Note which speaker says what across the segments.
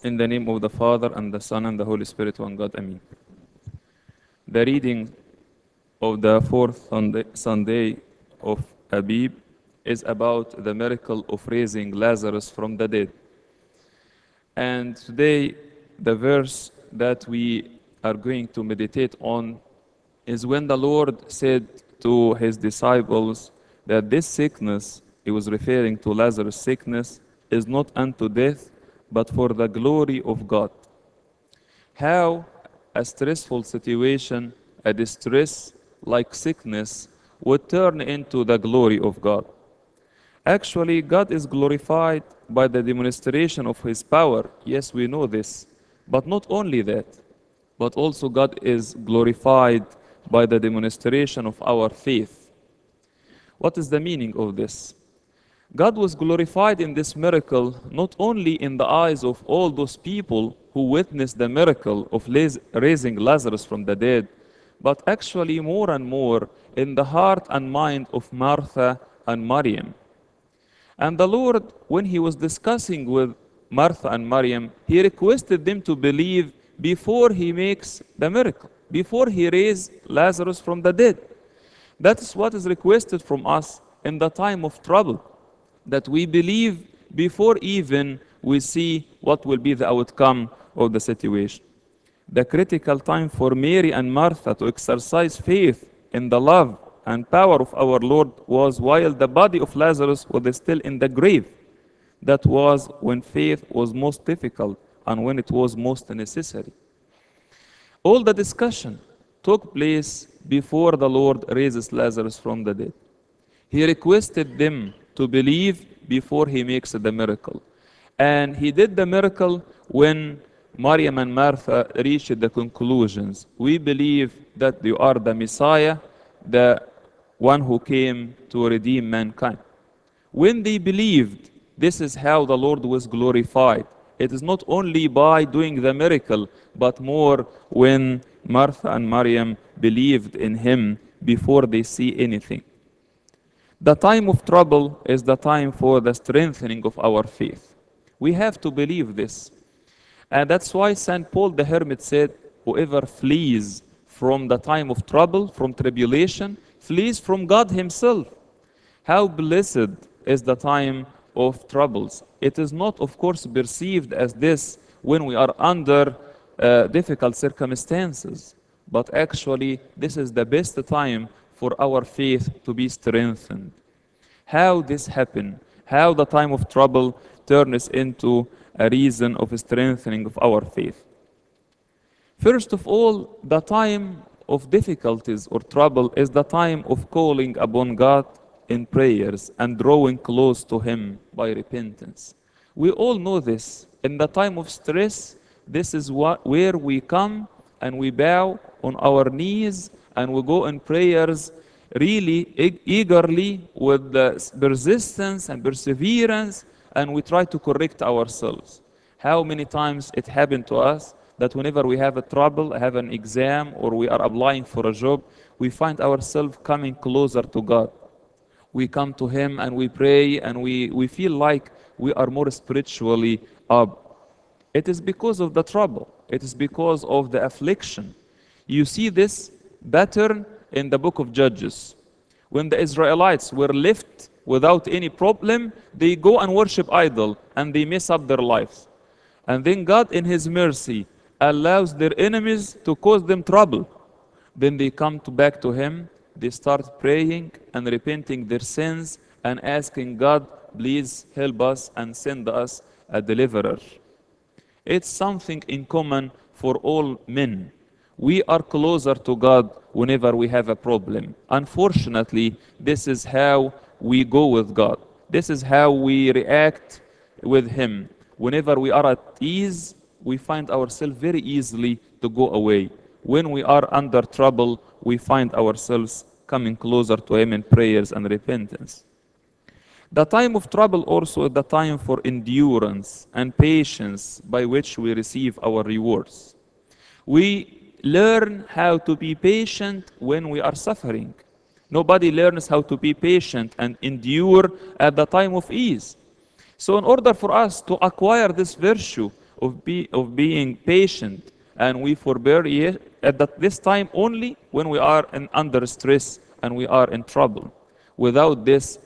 Speaker 1: In the name of the Father, and the Son, and the Holy Spirit, one God. Amen. The reading of the fourth Sunday of Abib is about the miracle of raising Lazarus from the dead. And today, the verse that we are going to meditate on is when the Lord said to his disciples that this sickness, he was referring to Lazarus' sickness, is not unto death, but for the glory of God. How a stressful situation, a distress like sickness, would turn into the glory of God. Actually, God is glorified by the demonstration of His power. Yes, we know this. But not only that, but also God is glorified by the demonstration of our faith. What is the meaning of this? God was glorified in this miracle not only in the eyes of all those people who witnessed the miracle of raising Lazarus from the dead, but actually more and more in the heart and mind of Martha and Maryam. And the Lord, when he was discussing with Martha and Maryam, he requested them to believe before he makes the miracle, before he raised Lazarus from the dead. That is what is requested from us in the time of trouble, that we believe before even we see what will be the outcome of the situation. The critical time for Mary and Martha to exercise faith in the love and power of our Lord was while the body of Lazarus was still in the grave. That was when faith was most difficult and when it was most necessary. All the discussion took place before the Lord raises Lazarus from the dead. He requested them to believe before he makes the miracle. And he did the miracle when Maryam and Martha reached the conclusions. We believe that you are the Messiah, the one who came to redeem mankind. When they believed, this is how the Lord was glorified. It is not only by doing the miracle, but more when Martha and Maryam believed in him before they see anything. The time of trouble is the time for the strengthening of our faith. We have to believe this. And that's why St. Paul the Hermit said, whoever flees from the time of trouble, from tribulation, flees from God himself. How blessed is the time of troubles. It is not, of course, perceived as this when we are under difficult circumstances, but actually this is the best time for our faith to be strengthened. How this happened, how the time of trouble turns into a reason of strengthening of our faith. First of all, the time of difficulties or trouble is the time of calling upon God in prayers and drawing close to Him by repentance. We all know this. In the time of stress, this is where we come and we bow on our knees and we go in prayers really eagerly with the persistence and perseverance, and we try to correct ourselves. How many times it happened to us that whenever we have a trouble, have an exam, or we are applying for a job, we find ourselves coming closer to God. We come to Him and we pray and we feel like we are more spiritually up. It is because of the trouble. It is because of the affliction. You see this pattern in the book of Judges. When the Israelites were left without any problem, they go and worship idol and they mess up their lives. And then God in His mercy allows their enemies to cause them trouble. Then they come back to Him, they start praying and repenting their sins and asking God, please help us and send us a deliverer. It's something in common for all men. We are closer to God whenever we have a problem. Unfortunately, this is how we go with God. This is how we react with Him. Whenever we are at ease, we find ourselves very easily to go away. When we are under trouble, we find ourselves coming closer to Him in prayers and repentance. The time of trouble also is the time for endurance and patience by which we receive our rewards. We learn how to be patient when we are suffering. Nobody learns how to be patient and endure at the time of ease. So in order for us to acquire this virtue of being patient, and we forbear at this time only when we are under stress and we are in trouble. Without this,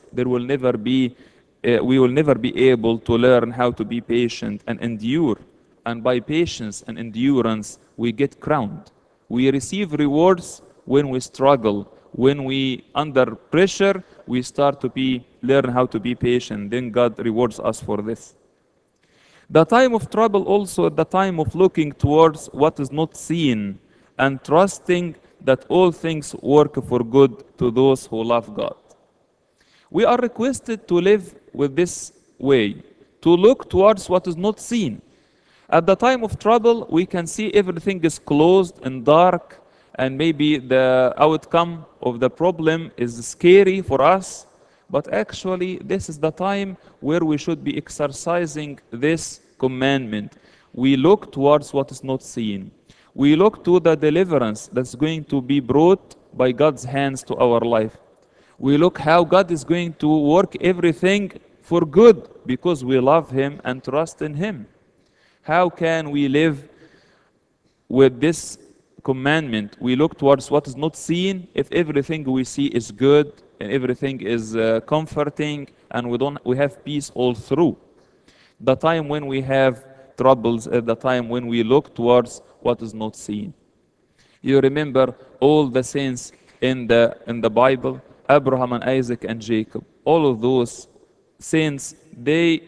Speaker 1: we will never be able to learn how to be patient and endure. And by patience and endurance, we get crowned. We receive rewards when we struggle. When we under pressure, we start to learn how to be patient. Then God rewards us for this. The time of trouble also at the time of looking towards what is not seen and trusting that all things work for good to those who love God. We are requested to live with this way, to look towards what is not seen. At the time of trouble, we can see everything is closed and dark, and maybe the outcome of the problem is scary for us. But actually, this is the time where we should be exercising this commandment. We look towards what is not seen. We look to the deliverance that's going to be brought by God's hands to our life. We look how God is going to work everything for good because we love Him and trust in Him. How can we live with this commandment? We look towards what is not seen if everything we see is good and everything is comforting and we have peace all through. The time when we have troubles is the time when we look towards what is not seen. You remember all the saints in the Bible, Abraham and Isaac and Jacob. All of those saints, they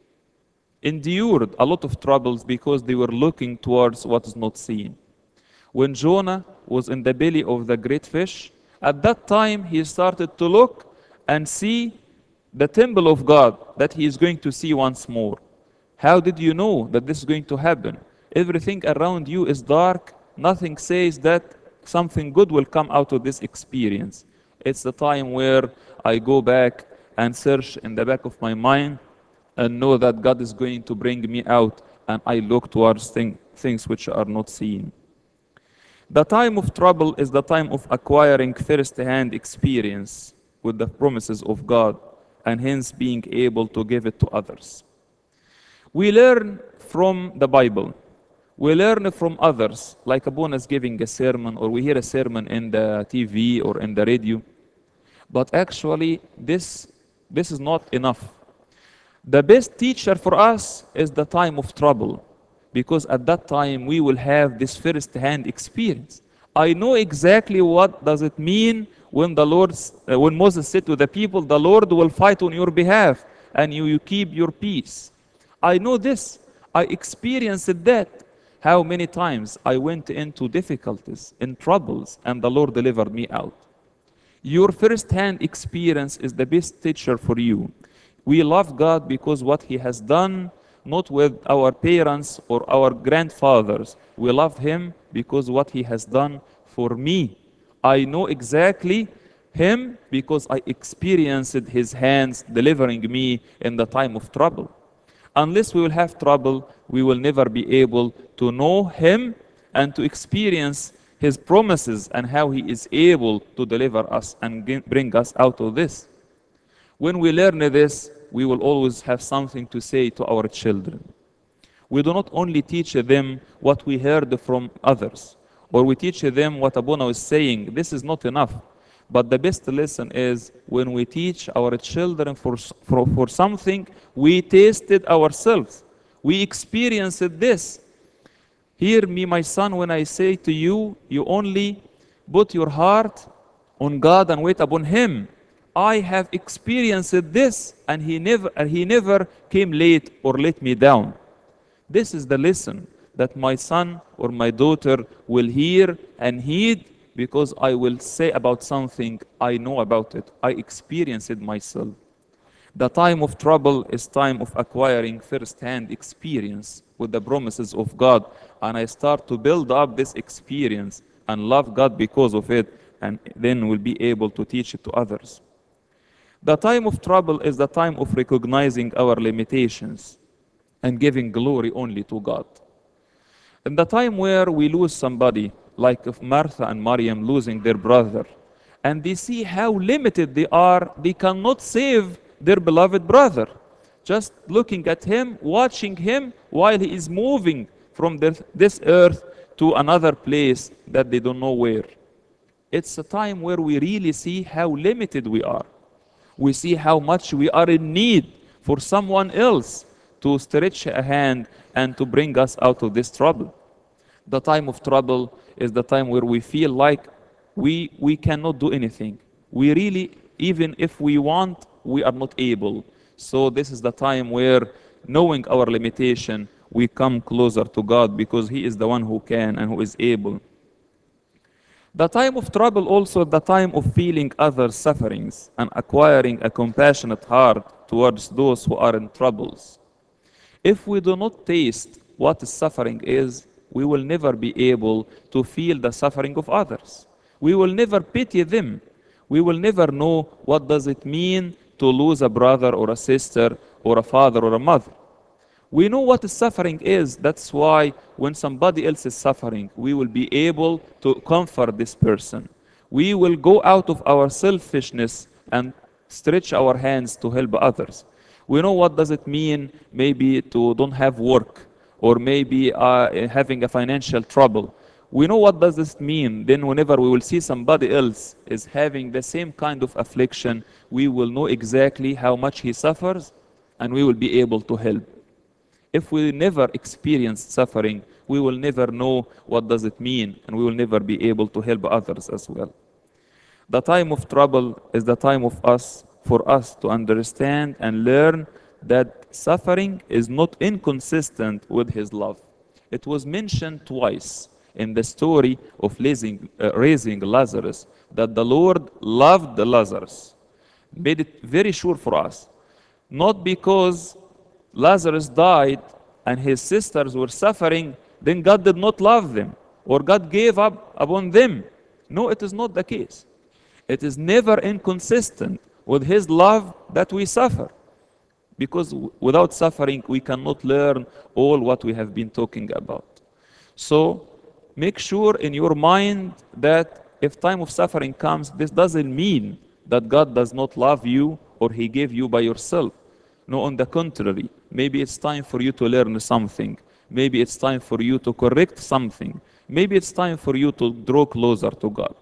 Speaker 1: endured a lot of troubles because they were looking towards what is not seen. When Jonah was in the belly of the great fish, at that time he started to look and see the temple of God that he is going to see once more. How did you know that this is going to happen? Everything around you is dark. Nothing says that something good will come out of this experience. It's the time where I go back and search in the back of my mind and know that God is going to bring me out, and I look towards things which are not seen. The time of trouble is the time of acquiring first-hand experience with the promises of God, and hence being able to give it to others. We learn from the Bible. We learn from others, like Abuna is giving a sermon, or we hear a sermon in the TV or in the radio. But actually, this is not enough. The best teacher for us is the time of trouble, because at that time we will have this first-hand experience. I know exactly what does it mean when when Moses said to the people, "The Lord will fight on your behalf, and you keep your peace." I know this. I experienced that. How many times I went into difficulties, in troubles, and the Lord delivered me out. Your first-hand experience is the best teacher for you. We love God because what He has done, not with our parents or our grandfathers. We love Him because what He has done for me. I know exactly Him because I experienced His hands delivering me in the time of trouble. Unless we will have trouble, we will never be able to know Him and to experience His promises and how He is able to deliver us and bring us out of this. When we learn this, we will always have something to say to our children. We do not only teach them what we heard from others, or we teach them what Abuna was saying. This is not enough. But the best lesson is when we teach our children for something we tasted ourselves. We experienced this. Hear me, my son, when I say to you, you only put your heart on God and wait upon Him. I have experienced this, and He never came late or let me down. This is the lesson that my son or my daughter will hear and heed, because I will say about something I know about it. I experienced it myself. The time of trouble is time of acquiring first-hand experience with the promises of God, and I start to build up this experience and love God because of it, and then will be able to teach it to others. The time of trouble is the time of recognizing our limitations and giving glory only to God. In the time where we lose somebody, like of Martha and Maryam losing their brother, and they see how limited they are, they cannot save their beloved brother. just looking at him, watching him while he is moving from this earth to another place that they don't know where. It's a time where we really see how limited we are. We see how much we are in need for someone else to stretch a hand and to bring us out of this trouble. The time of trouble is the time where we feel like we cannot do anything. We really, even if we want, we are not able. So this is the time where, knowing our limitation, we come closer to God because He is the one who can and who is able. The time of trouble also the time of feeling others' sufferings and acquiring a compassionate heart towards those who are in troubles. If we do not taste what suffering is, we will never be able to feel the suffering of others. We will never pity them. We will never know what does it mean to lose a brother or a sister or a father or a mother. We know what suffering is. That's why when somebody else is suffering, we will be able to comfort this person. We will go out of our selfishness and stretch our hands to help others. We know what does it mean maybe to don't have work or maybe having a financial trouble. We know what does this mean. Then whenever we will see somebody else is having the same kind of affliction, we will know exactly how much he suffers and we will be able to help. If we never experience suffering, we will never know what does it mean, and we will never be able to help others as well. The time of trouble is the time of us for us to understand and learn that suffering is not inconsistent with His love. It was mentioned twice in the story of raising Lazarus that the Lord loved Lazarus, made it very sure for us, not because Lazarus died and his sisters were suffering, then God did not love them or God gave up upon them. No, it is not the case. It is never inconsistent with His love that we suffer. Because without suffering, we cannot learn all what we have been talking about. So make sure in your mind that if time of suffering comes, this doesn't mean that God does not love you or He gave you by yourself. No, on the contrary, maybe it's time for you to learn something. Maybe it's time for you to correct something. Maybe it's time for you to draw closer to God.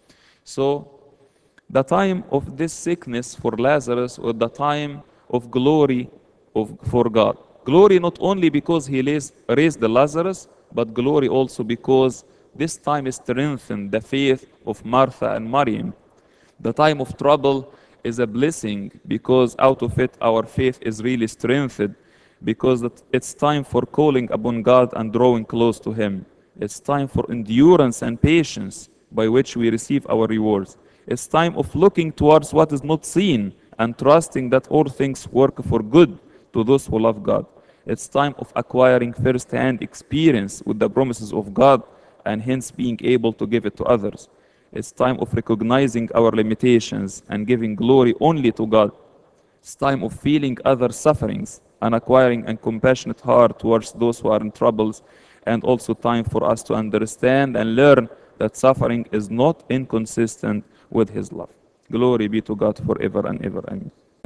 Speaker 1: So, the time of this sickness for Lazarus was the time of glory for God. Glory not only because He raised the Lazarus, but glory also because this time strengthened the faith of Martha and Maryam. The time of trouble is a blessing because out of it our faith is really strengthened because it's time for calling upon God and drawing close to Him. It's time for endurance and patience by which we receive our rewards. It's time of looking towards what is not seen and trusting that all things work for good to those who love God. It's time of acquiring first-hand experience with the promises of God and hence being able to give it to others. It's time of recognizing our limitations and giving glory only to God. It's time of feeling other sufferings and acquiring a compassionate heart towards those who are in troubles, and also time for us to understand and learn that suffering is not inconsistent with His love. Glory be to God forever and ever. Amen.